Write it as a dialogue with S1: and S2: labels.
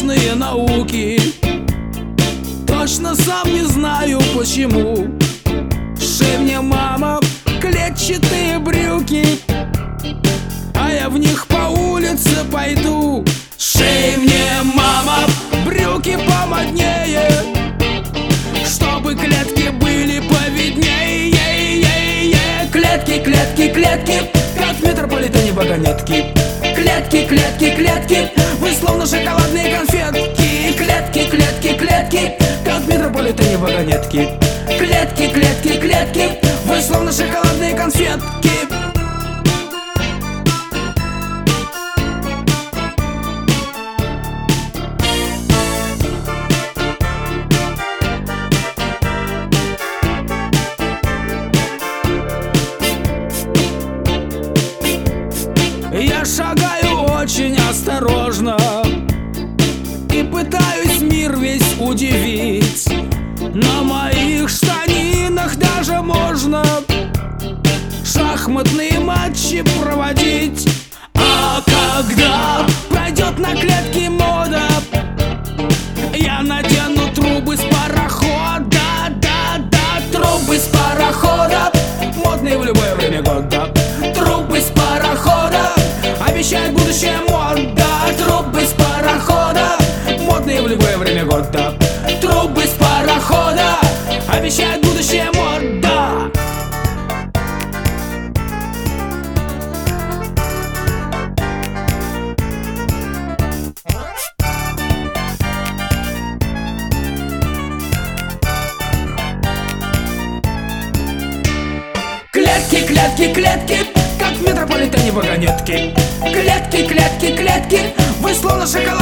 S1: страшные науки. Точно сам не знаю почему. Шей мне, мама, клетчатые брюки, а я в них по улице пойду. Шей мне, мама, брюки помоднее, чтобы клетки были повиднее. Клетки, клетки, клетки, как в метрополитене вагонетки. Клетки, клетки, клетки, вы словно шоколадные конфетки. Клетки, клетки, клетки, как в метрополитене вагонетки. Клетки, клетки, клетки, вы словно шоколадные конфетки. Я шагаю очень осторожно и пытаюсь мир весь удивить. На моих штанинах даже можно шахматные матчи проводить. А когда пройдет на клетке мода, я надену трубы с парохода. Да, трубы с парохода, модные в любое время года. Трубы с парохода обещает будущее мода. Трубы с парохода, модные в любое время года. Трубы с парохода обещает будущее мода. Клетки, клетки, клетки, как в метрополитене вагонетки. Клетки, клетки, клетки, вы словно шоколад.